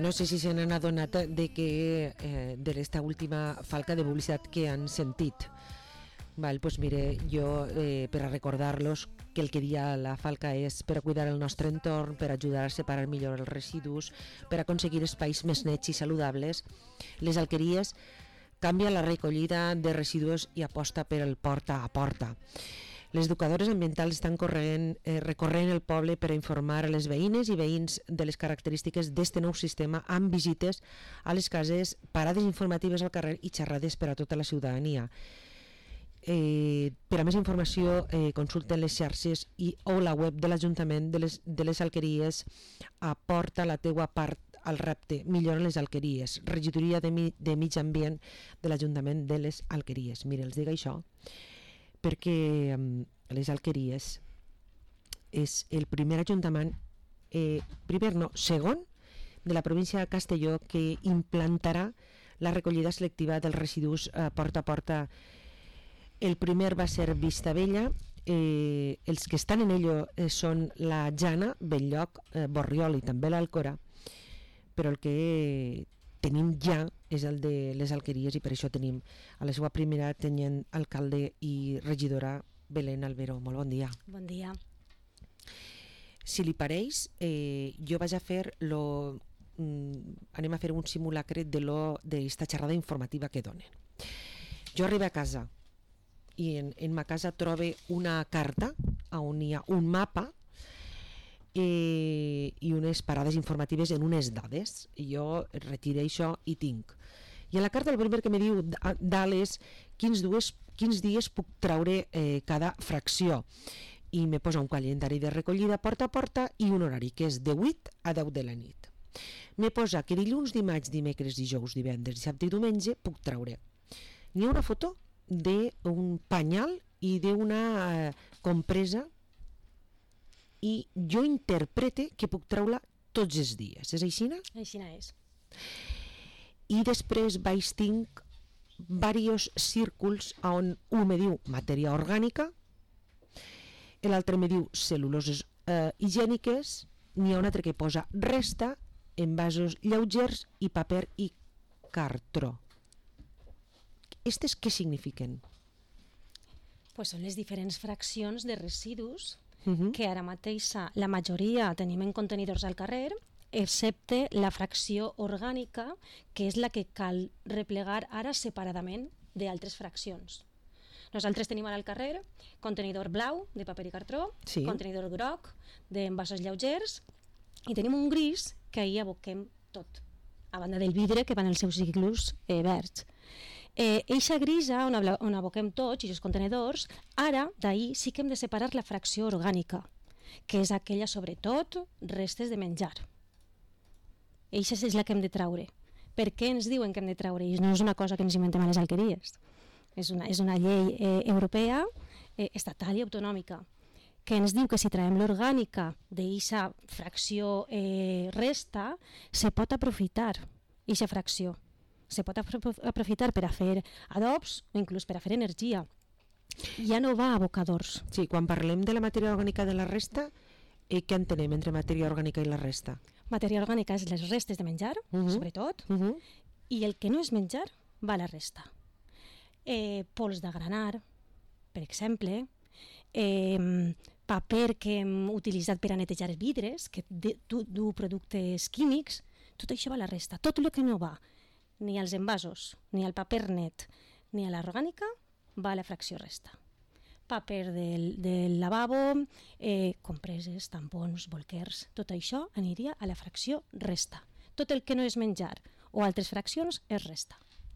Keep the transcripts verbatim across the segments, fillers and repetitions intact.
No sé si se n'han adonat de que eh, de esta última falca de publicitat que han sentit. Val, pues mire, jo eh, per a recordar-los que el que dia la falca és per a cuidar el nostre entorn, per a ajudar a separar millor els residus, per a aconseguir espais més nets i saludables. Les alqueries canvia la recollida de residus i aposta per el porta a porta. Les educadores ambientals estan corrent, eh, recorrent el poble per a informar a les veïnes i veïns de les característiques d'este nou sistema amb visites a les cases, parades informatives al carrer i xerrades per a tota la ciutadania. Eh, per a més informació eh, consulten les xarxes i o la web de l'Ajuntament de les, de les Alqueries. Aporta la teua part al repte, millora les alqueries. Regidoria de, mi, de Mig Ambient de l'Ajuntament de les Alqueries. Mira, els dic això perquè um, les Alqueries és el primer ajuntament, eh, primer no, segon de la província de Castelló que implantarà la recollida selectiva dels residus eh, porta a porta. El primer va ser Vistabella, eh, els que estan en ello eh, són la Jana, Belllloc, eh, Borriol i també l'Alcora, però el que tenim ja és el de les Alqueries i per això tenim a la seva primera tenint alcalde i regidora Belén Albero. Molt bon dia. Bon dia. Si li pareix, eh, jo vaig a fer lo, mm, anem a fer un simulacre de lo d'esta xerrada informativa que donen. Jo arribo a casa i en, en ma casa trobe una carta on hi ha un mapa eh, i unes parades informatives en unes dades. Jo retiré això i tinc. I a la carta el primer que me diu dalt quins, dues, quins dies puc traure eh, cada fracció i me posa un calendari de recollida porta a porta i un horari que és de vuit a deu de la nit. Me posa que dilluns, dimarts, dimecres, dijous, divendres, dissabte i diumenge puc traure. N'hi ha una foto d'un panyal i d'una eh, compresa i jo interprete que puc treure tots els dies. És així? Aixina és. I després vaig tinc diversos círculs on un me diu matèria orgànica, l'altre me diu cel·luloses eh, higièniques, n'hi ha un altre que posa resta, envasos lleugers i paper i cartró. Estes què signifiquen? Pues són les diferents fraccions de residus Uh-huh. que ara mateix la majoria tenim en contenidors al carrer, excepte la fracció orgànica, que és la que cal replegar ara separadament d'altres fraccions. Nosaltres tenim ara al carrer contenidor blau de paper i cartró, sí. Contenidor groc d'envasos lleugers i tenim un gris que ahir aboquem tot, a banda del vidre que van els seus ciclos eh, verds. Eh, eixa grisa on, on aboquem tots i els contenedors, ara d'ahir sí que hem de separar la fracció orgànica, que és aquella sobretot restes de menjar. Eixa és la que hem de traure. Per què ens diuen que hem de traure? I no és una cosa que ens inventem a les alqueries, és una, és una llei eh, europea, eh, estatal i autonòmica, que ens diu que si traiem l'orgànica d'eixa fracció eh, resta, se pot aprofitar eixa fracció. Se pot aprofitar per a fer adobs o inclús per a fer energia. Ja no va a abocadors. Sí, quan parlem de la matèria orgànica de la resta, eh, què entenem entre matèria orgànica i la resta? Matèria orgànica és les restes de menjar, uh-huh. sobretot, uh-huh. i el que no és menjar va a la resta. Eh, pols de granar, per exemple, eh, paper que hem utilitzat per a netejar vidres, que du, du productes químics, tot això va a la resta. Tot el que no va ni als envasos, ni al paper net, ni a l'orgànica, va a la fracció resta. Paper del, del lavabo, eh, compreses, tampons, bolquers, tot això aniria a la fracció resta. Tot el que no és menjar o altres fraccions és resta.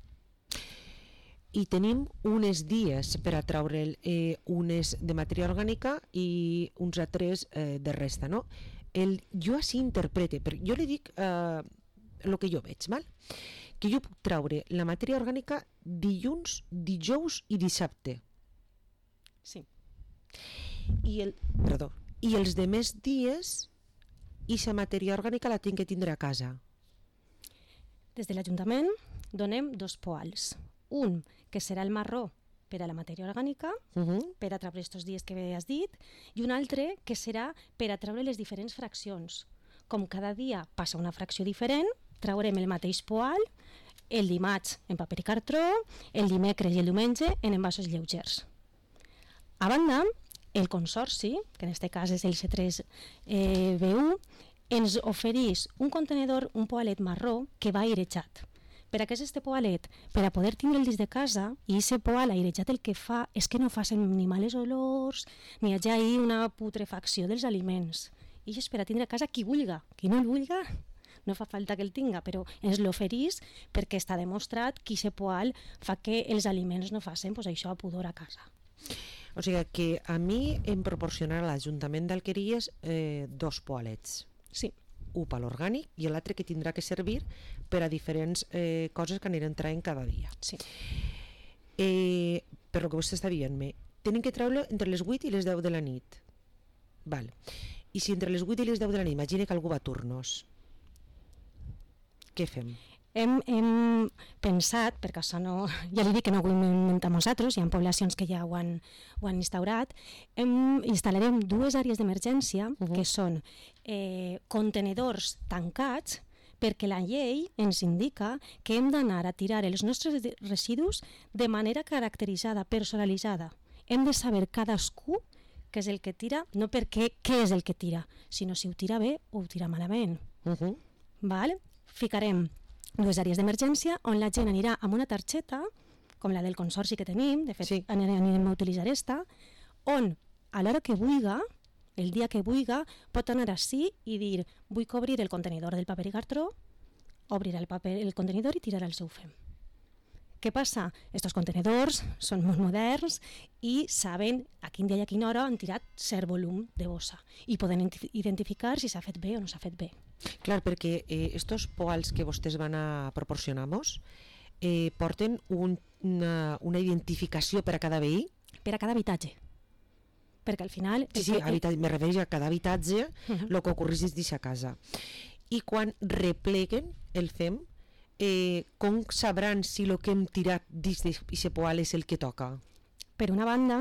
I tenim unes dies per a treure eh, unes de matèria orgànica i uns altres eh, de resta, no? El, jo així interprete, però jo li dic eh, el que jo veig, val? Que jo puc treure la matèria orgànica dilluns, dijous i dissabte. Sí. I, el, perdó, i els demés dies ixa matèria orgànica la tinc que tindre a casa. Des de l'Ajuntament donem dos poals. Un, que serà el marró per a la matèria orgànica, uh-huh. per a treure aquests dies que has dit, i un altre que serà per a treure les diferents fraccions. Com cada dia passa una fracció diferent, traurem el mateix poal el dimarts en paper i cartró, el dimecres i el diumenge en envasos lleugers. A banda, el consorci, que en aquest cas és el C tres B U, ens ofereix un contenedor, un poalet marró que va airejat. Per a què és este poalet? Per a poder tindre el dins de casa, i aquest poal airejat el que fa és que no facin ni males olors, ni hi hagi una putrefacció dels aliments. I és per a tindre a casa qui vulga, qui no el vulga, no fa falta que el tinga, però ens l'oferís perquè està demostrat que aquest poal fa que els aliments no facin pues, això a pudor a casa. O sigui que a mi em proporcionarà l'Ajuntament d'Alqueries eh, dos poalets. Sí. Un per l'orgànic i l'altre que tindrà que servir per a diferents eh, coses que aniran traient cada dia. Sí. Eh, per lo que vostè està dient-me, tenen que treure entre les vuit i les deu de la nit. Val. I si entre les vuit i les deu de la nit imagina que algú va a turnos, què fem? Hem, hem pensat, perquè això no, ja li dic que no ho hem inventat nosaltres, hi ha poblacions que ja ho han, ho han instaurat, hem, instal·larem dues àrees d'emergència, uh-huh. que són eh, contenedors tancats, perquè la llei ens indica que hem d'anar a tirar els nostres residus de manera caracteritzada, personalitzada. Hem de saber cadascú què és el que tira, no perquè què és el que tira, sinó si ho tira bé o ho tira malament. Uh-huh. Val? Ficarem dues àrees d'emergència on la gent anirà amb una targeta, com la del consorci que tenim, de fet sí. anirem a utilitzar esta, on a l'hora que vulga, el dia que vulga, pot anar així i dir vull cobrir el contenidor del paper i cartró, obrirà el, paper, el contenidor i tirarà el seu fem. Què passa? Estos contenidors són molt moderns i saben a quin dia i a quina hora han tirat cert volum de bossa i poden identificar si s'ha fet bé o no s'ha fet bé. Clar, perquè eh, estos poals que vostès van a proporcionar-nos eh, porten un, una, una identificació per a cada veí? Per a cada habitatge. Perquè al final... Sí, sí, habitatge, me refereixo a cada habitatge, el uh-huh. que ocorrís dins a casa. I quan repleguen el fem, eh, com sabran si el que hem tirat dins d'aquest poal és el que toca? Per una banda,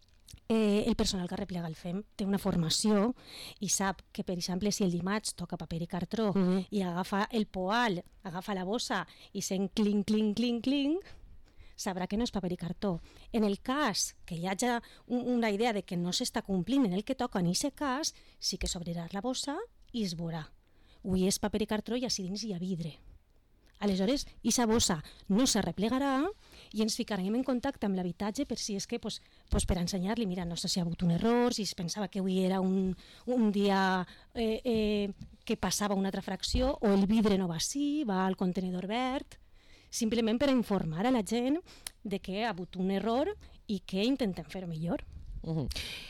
eh, el personal que replega el fem té una formació i sap que, per exemple, si el dimarts toca paper i cartró uh-huh. i agafa el poal, agafa la bossa i sent clinc, clinc, clinc, clinc, sabrà que no és paper i cartó. En el cas que hi hagi una idea de que no s'està complint en el que toca en aquest cas, sí que s'obrirà la bossa i es veurà. Avui és paper i cartró i així dins hi ha vidre. Aleshores, aquesta bossa no se replegarà i ens ficarem en contacte amb l'habitatge per si és que, pues, pues per ensenyar-li, mira, no sé si ha hagut un error, si es pensava que avui era un, un dia eh, eh, que passava una altra fracció, o el vidre no va així, va al contenidor verd, simplement per a informar a la gent de que ha hagut un error i que intentem fer-ho millor. Uh-huh.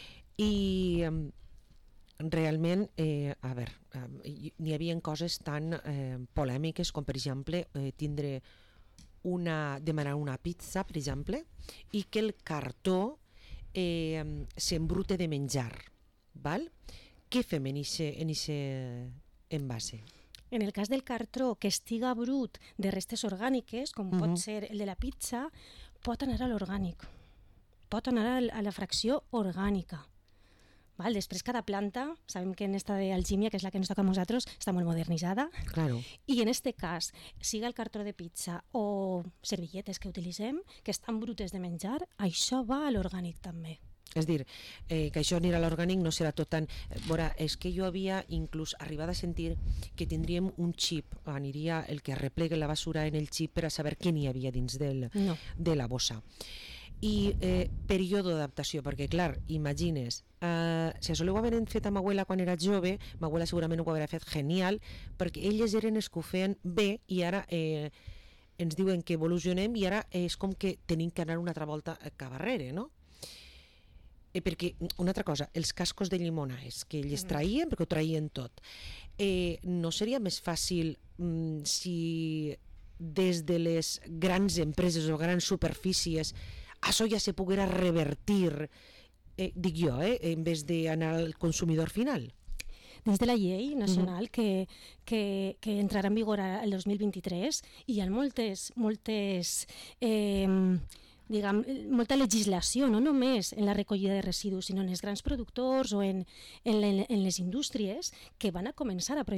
I um, realment, eh, a veure, um, n'hi havia coses tan eh, polèmiques com, per exemple, eh, tindre una, demanar una pizza, per exemple, i que el cartó eh, s'embrute de menjar. Val? Què fem en aquest envase? En el cas del cartró que estiga brut de restes orgàniques, com uh-huh. pot ser el de la pizza, pot anar a l'orgànic. Pot anar a la fracció orgànica. Val? Després, cada planta, sabem que en esta d'algímia, que és la que ens toca a nosaltres, està molt modernitzada. Claro. I en este cas, siga el cartró de pizza o servilletes que utilitzem, que estan brutes de menjar, això va a l'orgànic també. És dir, eh, que això anirà a l'orgànic no serà tot tan... Veure, és que jo havia inclús arribat a sentir que tindríem un xip, aniria el que arreplega la basura en el xip per a saber què n'hi havia dins del, no. de la bossa. I eh, període d'adaptació, perquè clar, imagines, eh, si això ho havien fet amb abuela quan era jove, m'abuela segurament ho hauria fet genial, perquè elles eren els que ho feien bé i ara eh, ens diuen que evolucionem i ara és com que tenim que anar una altra volta cap arrere, no? Eh, perquè, una altra cosa, els cascos de llimonaes, que ells traien, perquè ho traien tot, eh, no seria més fàcil mm, si des de les grans empreses o grans superfícies això ja se poguera revertir, eh, dic jo, eh, en vez d'anar al consumidor final? Dins de la llei nacional uh-huh. que, que, que entrarà en vigor el dos mil vint-i-tres hi ha moltes, moltes eh, diguem, molta legislació, no només en la recollida de residus, sinó en els grans productors o en, en, en les indústries que van a començar a prohibir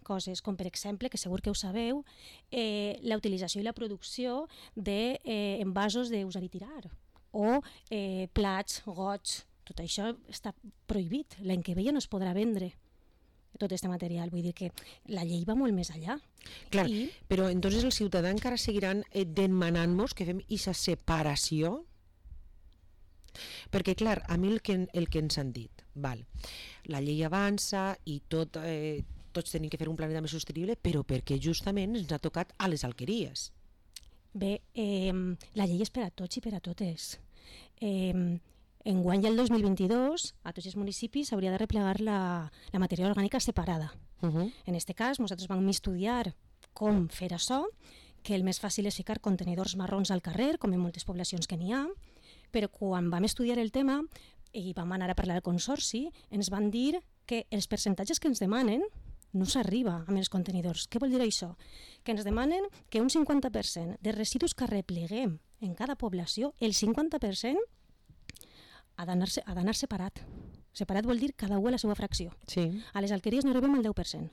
coses com, per exemple, que segur que ho sabeu, eh, la utilització i la producció d'envasos de, eh, d'usar i tirar, o eh, plats, gots, tot això està prohibit. L'any que ve ja no es podrà vendre tot aquest material. Vull dir que la llei va molt més enllà. Clar, I... però entonces el ciutadà encara seguiran eh, demanant-nos que fem aquesta separació? Perquè, clar, a mi el que, el que ens han dit, val, la llei avança i tot, eh, tots tenim que fer un planeta més sostenible, però perquè justament ens ha tocat a les alqueries. Bé, eh, la llei és per a tots i per a totes. Eh, enguany el dos mil vint-i-dos a tots els municipis s'hauria de replegar la, la matèria orgànica separada. Uh-huh. En aquest cas, nosaltres vam estudiar com fer això, que el més fàcil és ficar contenidors marrons al carrer, com en moltes poblacions que n'hi ha, però quan vam estudiar el tema i vam anar a parlar al consorci, ens van dir que els percentatges que ens demanen no s'arriba amb els contenidors. Què vol dir això? Que ens demanen que un cinquanta per cent de residus que repleguem en cada població, el cinquanta per cent ha d'anar ha d'anar separat. Separat vol dir cada u a la seva fracció. Sí. A les alqueries no arribem al deu per cent.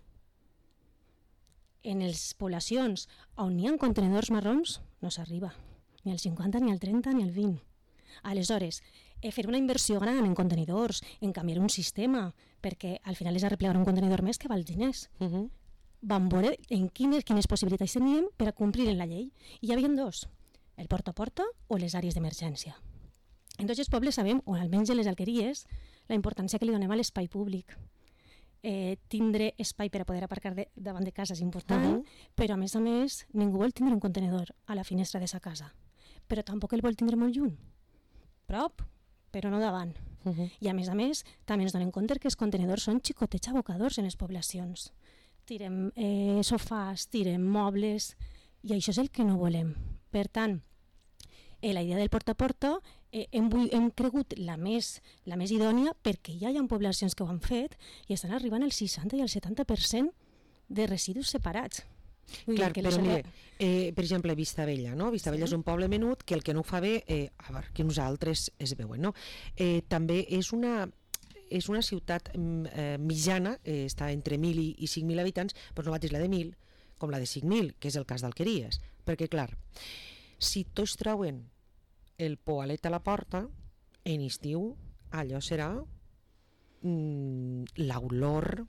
En les poblacions on hi ha contenidors marrons no s'arriba ni al cinquanta, ni al trenta, ni al vint. Aleshores, eh, fer una inversió gran en contenidors, en canviar un sistema, perquè al final és a replegar un contenidor més que val diners. Uh-huh. Vam veure en quines, quines possibilitats teníem per a complir en la llei. I hi havia dos, el porta a porta o les àrees d'emergència. En tots els pobles sabem, o almenys en les alqueries, la importància que li donem a l'espai públic. Eh, tindre espai per a poder aparcar de, davant de casa és important, uh-huh. però a més a més ningú vol tindre un contenidor a la finestra de sa casa, però tampoc el vol tindre molt lluny. Prop, però no davant. Uh-huh. I a més a més, també ens donem compte que els contenidors són xicotets abocadors en les poblacions. Tirem eh, sofàs, tirem mobles, i això és el que no volem. Per tant, eh, la idea del porta a porta eh, hem, hem cregut la més, la més idònia perquè ja hi ha poblacions que ho han fet i estan arribant al seixanta i al setanta per cent de residus separats. Clar, però mire, eh, per exemple, Vistabella, no? Vistabella sí. és un poble menut que el que no ho fa bé, eh, a veure, que nosaltres es veuen, no? Eh, també és una, és una ciutat eh, mitjana, eh, està entre mil i, i cinc mil habitants, però no mateix la de mil com la de cinc mil, que és el cas d'Alqueries. Perquè, clar, si tots treuen el poalet a la porta, en estiu allò serà mm, l'olor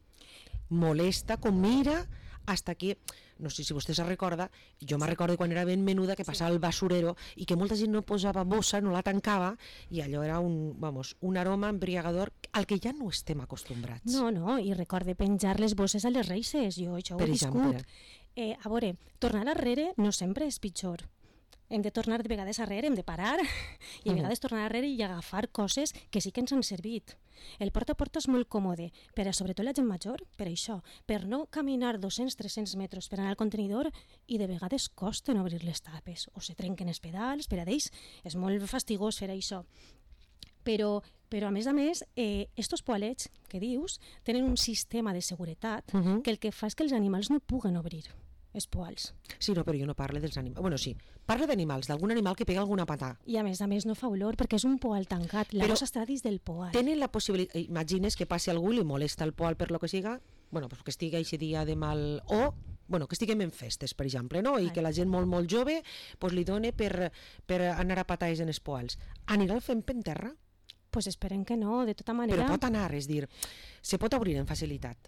molesta, com mira, hasta que, no sé si vostè se recorda, jo me recordo quan era ben menuda que passava sí. el basurero i que molta gent no posava bossa, no la tancava i allò era un, vamos, un aroma embriagador al que ja no estem acostumbrats. No, no, i recorde penjar les bosses a les reixes, jo això ho he viscut. Eh, a veure, tornar arrere no sempre és pitjor. Hem de tornar de vegades arrere, hem de parar i a vegades tornar arrere i agafar coses que sí que ens han servit. El porta a porta és molt còmode, per a sobretot la gent major, per això, per no caminar dos-cents a tres-cents metres per anar al contenidor i de vegades costen obrir les tapes o se trenquen els pedals, per a ells és molt fastigós fer això. Però, però a més a més, eh, estos poalets que dius tenen un sistema de seguretat uh-huh. que el que fa és que els animals no puguen obrir els poals. Sí, no, però jo no parlo dels animals. Bueno, sí, parlo d'animals, d'algun animal que pega alguna patà. I a més a més no fa olor perquè és un poal tancat. La bossa està dins del poal. Tenen la possibilitat, imagines que passi algú i li molesta el poal per lo que siga, bueno, pues que estigui aquest dia de mal... O, bueno, que estiguem en festes, per exemple, no? I Ai. que la gent molt, molt jove pues, li doni per, per anar a patades en els poals. Anirà el fent per terra? Pues esperem que no, de tota manera... Però pot anar, és dir, se pot obrir en facilitat.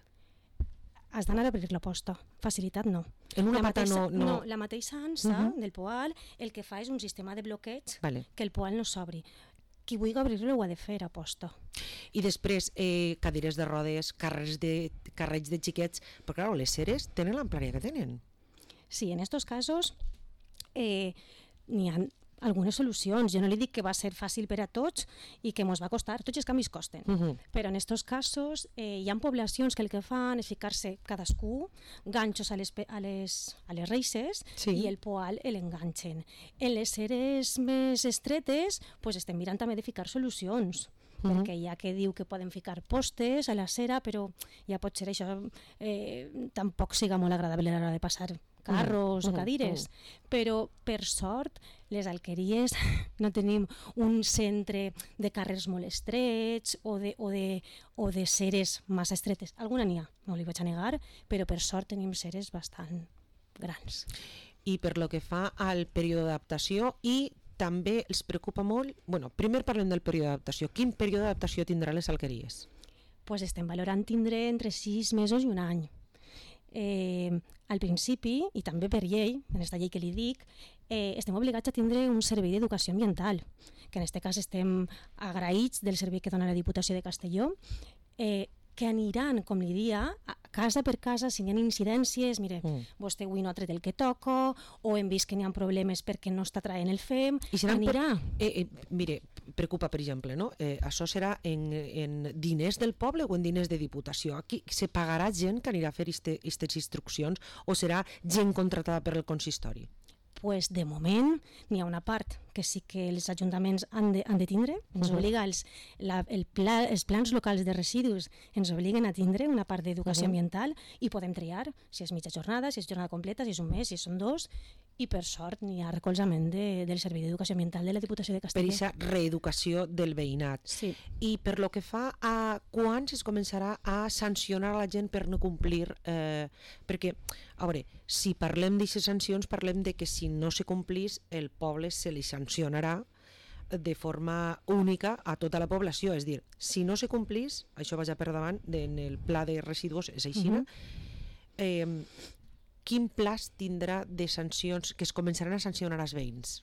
Has d'anar a obrir la posta, facilitat no. En una la pata mateixa, no, no... no... La mateixa ansa uh-huh. del poal el que fa és un sistema de bloqueig vale. que el poal no s'obri. Qui vulgui obrir-lo ho ha de fer a posta. I després, eh, cadires de rodes, carrers de, carrets de xiquets, però clar, les ceres tenen l'amplària que tenen. Sí, en aquests casos eh, n'hi ha algunes solucions. Jo no li dic que va ser fàcil per a tots i que mos va costar, tots els canvis costen, uh-huh. però en aquests casos eh, hi ha poblacions que el que fan és ficar-se cadascú ganxos a les, a les, a les reixes sí. i el poal l'enganxen. En les ceres més estretes pues, estem mirant també de ficar solucions, uh-huh. perquè hi ha que diu que poden ficar postes a la cera, però ja pot ser això, eh, tampoc siga molt agradable a l'hora de passar carros uh -huh. o cadires, uh -huh. però per sort les alqueries no tenim un centre de carrers molt estrets o de, o de, o de seres massa estretes. Alguna n'hi ha, no li vaig a negar, però per sort tenim seres bastant grans. I per lo que fa al període d'adaptació, i també els preocupa molt, bueno, primer parlem del període d'adaptació. Quin període d'adaptació tindrà les alqueries? Pues estem valorant tindre entre sis mesos i un any. Eh, al principi, i també per llei, en aquesta llei que li dic, eh, estem obligats a tindre un servei d'educació ambiental, que en aquest cas estem agraïts del servei que dona la Diputació de Castelló, eh, que aniran, com li dia, a casa per casa, si hi ha incidències, mire, mm. vostè avui no ha tret el que toco, o hem vist que n'hi ha problemes perquè no està traient el F E M, I anirà. Per, eh, eh, mire, preocupa, per exemple, no? Eh, això serà en, en diners del poble o en diners de Diputació? Aquí se pagarà gent que anirà a fer aquestes instruccions o serà gent contratada per el consistori? Pues de moment n'hi ha una part que sí que els ajuntaments han de, han de tindre, ens uh -huh. obliga els, la, el pla, els plans locals de residus ens obliguen a tindre una part d'educació uh -huh. ambiental i podem triar si és mitja jornada, si és jornada completa, si és un mes, si són dos, i per sort n'hi ha recolzament de, del Servei d'Educació Ambiental de la Diputació de Castelló. Per aquesta reeducació del veïnat. Sí. I per lo que fa a quan es començarà a sancionar a la gent per no complir, eh, perquè, a veure, si parlem d'aquestes sancions, parlem de que si no se complís, el poble se li sancionarà de forma única a tota la població. És a dir, si no se complís, això vaja per davant, en el pla de residus és així, uh -huh. eh, quin pla tindrà de sancions que es començaran a sancionar als veïns?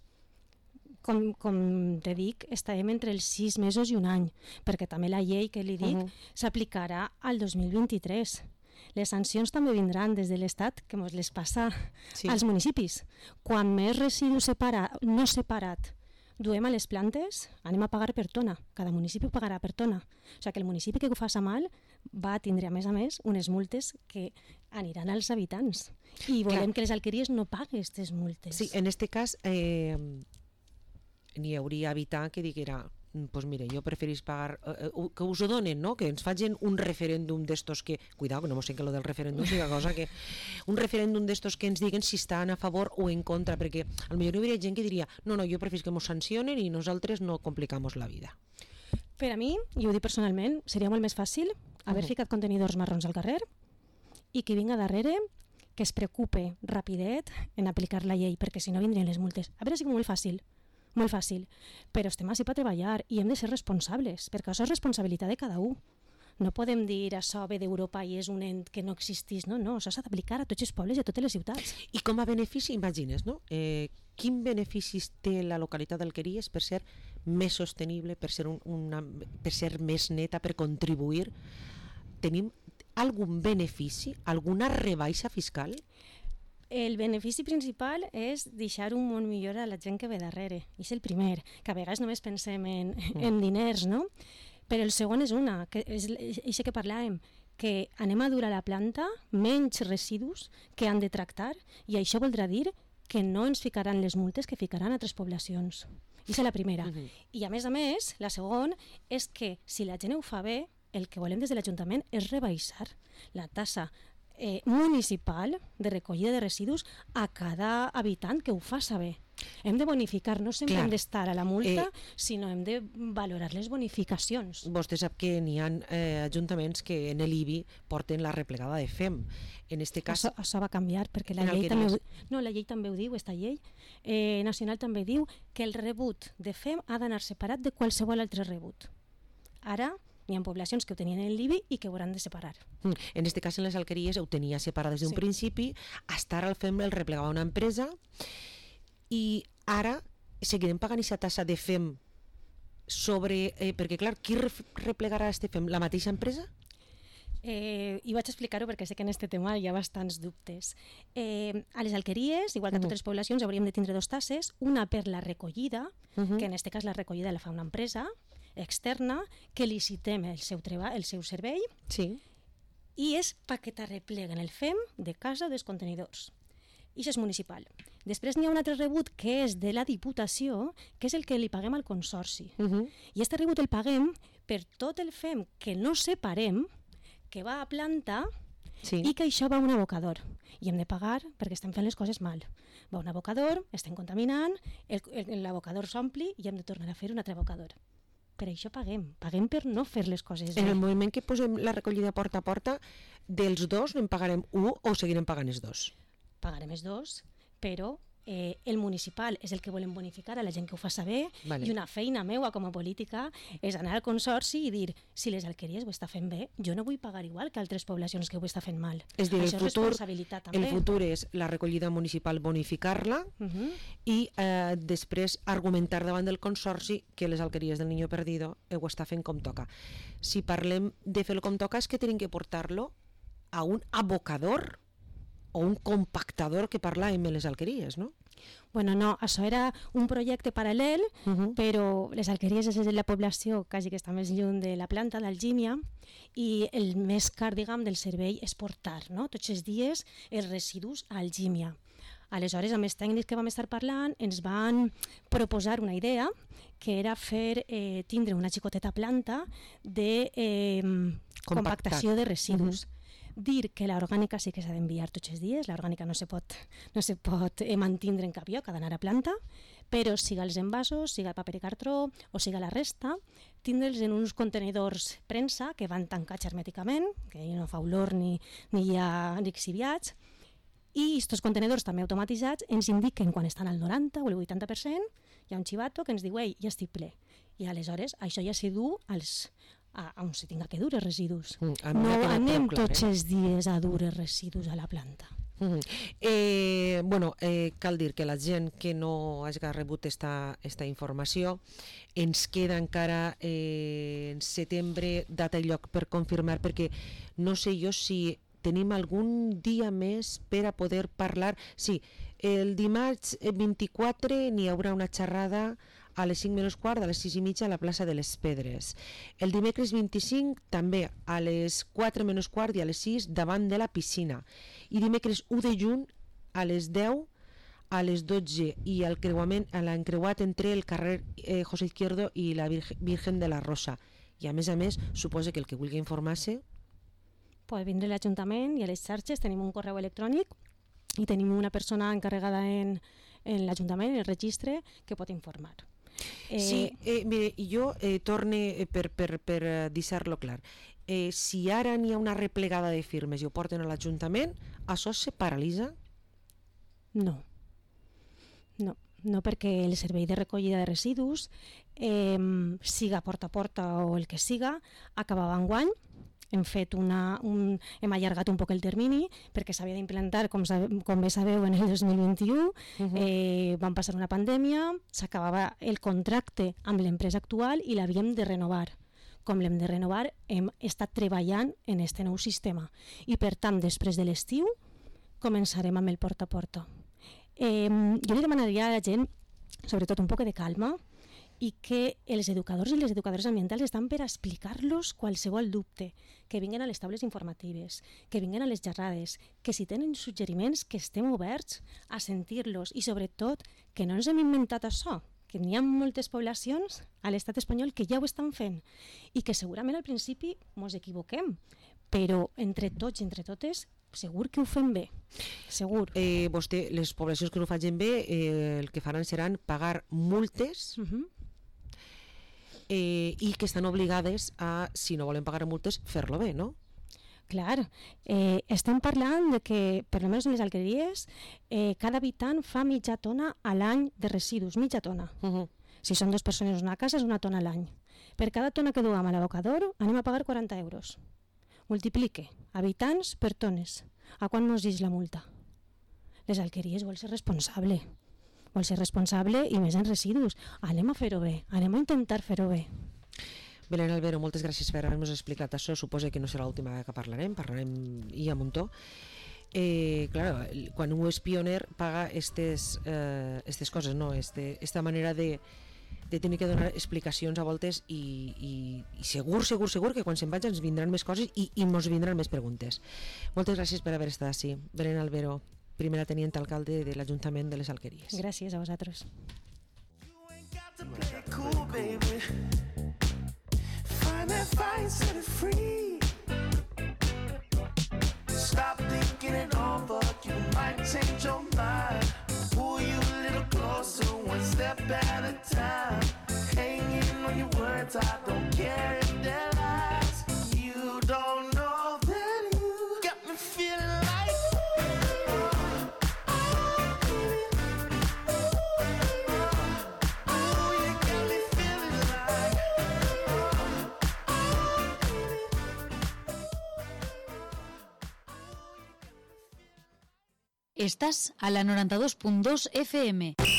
Com, com te dic, estarem entre els sis mesos i un any, perquè també la llei que li dic uh -huh. s'aplicarà al dos mil vint-i-tres. Les sancions també vindran des de l'Estat, que ens les passa sí. als municipis. Quan més residus separa, no separat duem a les plantes, anem a pagar per tona. Cada municipi ho pagarà per tona. O sigui que el municipi que ho faça mal va tindre, a més a més, unes multes que aniran als habitants. I volem Clar. que les alqueries no paguen aquestes multes. Sí, en aquest cas eh, n'hi hauria habitant que diguera pues mire, jo preferís pagar eh, que us ho donen, no? Que ens facin un referèndum d'estos que, cuidado, que no mos sé que lo del referèndum siga cosa que, un referèndum d'estos que ens diguen si estan a favor o en contra, perquè al millor hi hauria gent que diria no, no, jo preferís que mos sancionen i nosaltres no complicamos la vida. Per a mi, i ho dic personalment, seria molt més fàcil haver uh -huh. ficat contenidors marrons al carrer i qui vinga darrere que es preocupe rapidet en aplicar la llei, perquè si no vindrien les multes. A veure, si molt fàcil, molt fàcil, però estem així per treballar i hem de ser responsables, perquè això és responsabilitat de cada un. No podem dir això ve d'Europa i és un ent que no existís, no, no, això s'ha d'aplicar a tots els pobles i a totes les ciutats. I com a benefici, imagines, no? Eh, quin beneficis té la localitat d'Alqueries per ser més sostenible, per ser, un, una, per ser més neta, per contribuir? Tenim algun benefici, alguna rebaixa fiscal? El benefici principal és deixar un món millor a la gent que ve darrere. I és el primer, que a vegades només pensem en, en diners, no? Però el segon és una, que és això que parlàvem, que anem a dur a la planta menys residus que han de tractar i això voldrà dir que no ens ficaran les multes que ficaran a altres poblacions. I és la primera. Uh -huh. I a més a més, la segona és que si la gent ho fa bé, el que volem des de l'Ajuntament és rebaixar la tassa Eh, municipal de recollida de residus a cada habitant que ho faça bé. Hem de bonificar, no sempre Clar. hem d'estar a la multa, eh, sinó hem de valorar les bonificacions. Vostè sap que n'hi ha eh, ajuntaments que en l'I B I porten la replegada de F E M. En este cas... Això, això va canviar, perquè la llei també, ho, no, la llei també ho diu, esta llei eh, nacional també diu que el rebut de F E M ha d'anar separat de qualsevol altre rebut. Ara hi ha poblacions que ho tenien en l'I B I i que ho hauran de separar. Mm. En aquest cas, en les alqueries ho tenia separat des d'un sí. principi, hasta ara el F E M el replegava una empresa i ara seguirem pagant aquesta tassa de F E M sobre... Eh, perquè, clar, qui replegarà este F E M? La mateixa empresa? Eh, i vaig explicar-ho perquè sé que en aquest tema hi ha bastants dubtes. Eh, a les alqueries, igual que a totes les poblacions, hauríem de tindre dos tasses, una per la recollida, uh -huh. que en aquest cas la recollida la fa una empresa externa, que licitem el seu, treball, el seu servei, sí. i és perquè t'arrepleguen el F E M de casa o dels contenidors. I això és municipal. Després n'hi ha un altre rebut que és de la Diputació, que és el que li paguem al Consorci. Uh -huh. I aquest rebut el paguem per tot el F E M que no separem, que va a planta Sí. i que això va a un abocador i hem de pagar perquè estem fent les coses mal. Va a un abocador, estem contaminant, el- el- l'abocador s'ompli i hem de tornar a fer un altre abocador. Per això paguem, paguem per no fer les coses En bé. el moment que posem la recollida porta a porta, dels dos en pagarem un o seguirem pagant els dos? Pagarem els dos, però eh, el municipal és el que volem bonificar a la gent que ho fa saber, Vale. i una feina meua com a política és anar al consorci i dir si les alqueries ho està fent bé, jo no vull pagar igual que altres poblacions que ho està fent mal. És dir, el Això és futur, responsabilitat el també. futur és la recollida municipal bonificar-la Uh -huh. i eh, després argumentar davant del consorci que les alqueries del Niño Perdido ho està fent com toca. Si parlem de fer-lo com toca és que tenim que portar-lo a un abocador o un compactador que parlàvem en les alqueries, no? Bueno, no, això era un projecte paral·lel, Uh -huh. però les alqueries és de la població quasi que està més lluny de la planta d'Algímia i el més car, diguem, del servei és portar, no? Tots els dies els residus a Algímia. Aleshores, amb els tècnics que vam estar parlant, ens van proposar una idea que era fer eh, tindre una xicoteta planta de eh, compactació de residus. Uh-huh. Dir que l'orgànica sí que s'ha d'enviar tots els dies, l'orgànica no se pot, no se pot eh, mantindre en cap lloc, ha d'anar a planta, però siga els envasos, siga el paper i cartró o siga la resta, tindre'ls en uns contenidors premsa que van tancats hermèticament, que no fa olor ni, ni hi ha lixiviats, i aquests contenidors també automatitzats ens indiquen quan estan al noranta o el vuitanta per cent, hi ha un xivato que ens diu ei, ja estic ple, i aleshores això ja se du als, a, a on se tinga que dur els residus. Mm, a mi No m'ha quedat anem prou clar, tots eh? els dies a dur els residus a la planta. Uh -huh. eh, bueno, eh, cal dir que la gent que no hagi rebut esta, esta informació ens queda encara eh, en setembre data i lloc per confirmar, perquè no sé jo si tenim algun dia més per a poder parlar. Sí, el dimarts vint-i-quatre n'hi haurà una xerrada a les cinc menys quart, a les sis i mitja a la plaça de les Pedres. El dimecres vint-i-cinc també a les quatre menys quart i a les sis davant de la piscina. I dimecres u de juny a les deu a les dotze i al creuament, a l'encreuat entre el carrer eh, José Izquierdo i la Virgen, Virgen de la Rosa. I a més a més, suposa que el que vulgui informar-se Pot vindre a l'Ajuntament i a les xarxes tenim un correu electrònic i tenim una persona encarregada en, en l'Ajuntament, en el registre, que pot informar. Eh, sí, eh, mire, jo eh, torne eh, per, per, per eh, deixar-lo clar. Eh, si ara n'hi ha una replegada de firmes i ho porten a l'Ajuntament, això se paralitza? No. No, no perquè el servei de recollida de residus, eh, siga porta a porta o el que siga, acabava enguany. Hem fet una, un, hem allargat un poc el termini perquè s'havia d'implantar, com, com bé sabeu, en el dos mil vint-i-u. Uh-huh. eh, vam passar una pandèmia, s'acabava el contracte amb l'empresa actual i l'havíem de renovar. Com l'hem de renovar, hem estat treballant en aquest nou sistema. I per tant, després de l'estiu, començarem amb el porta a porta. Eh, jo li demanaria a la gent, sobretot, un poc de calma, i que els educadors i les educadores ambientals estan per explicar-los qualsevol dubte, que vinguin a les taules informatives, que vinguin a les xerrades, que si tenen suggeriments que estem oberts a sentir-los i sobretot que no ens hem inventat això, que n'hi ha moltes poblacions a l'estat espanyol que ja ho estan fent i que segurament al principi ens equivoquem, però entre tots i entre totes segur que ho fem bé, segur. Eh, vostè, les poblacions que no ho facin bé, eh, el que faran seran pagar multes uh-huh. eh, i que estan obligades a, si no volen pagar multes, fer-lo bé, no? Clar, eh, estem parlant de que, per almenys en les alqueries, eh, cada habitant fa mitja tona a l'any de residus, mitja tona. Uh-huh. Si són dues persones en una casa, és una tona a l'any. Per cada tona que duem a l'abocador, anem a pagar quaranta euros. Multiplique habitants per tones. A quan nos dix la multa? Les alqueries vol ser responsable. Vol ser responsable i més en residus. Anem a fer-ho bé, anem a intentar fer-ho bé. Belén Albero, moltes gràcies per haver-nos explicat això. Suposo que no serà l'última vegada que parlarem, parlarem i a muntó. Eh, claro, quan un és pioner paga estes, eh, estes coses, no? Este, esta manera de de tenir que donar explicacions a voltes i, i, i segur, segur, segur que quan se'n vaig ens vindran més coses i, i ens vindran més preguntes. Moltes gràcies per haver estat així. Belén Albero, primera teniente alcalde de l'Ajuntament de les Alqueries. Gràcies a vosaltres. change your mind. Pull you a little closer, one step at a time. Hanging on your words, I don't care if they're lies. You don't know that you got me feeling like Estàs a la noranta-dos punt dos F M.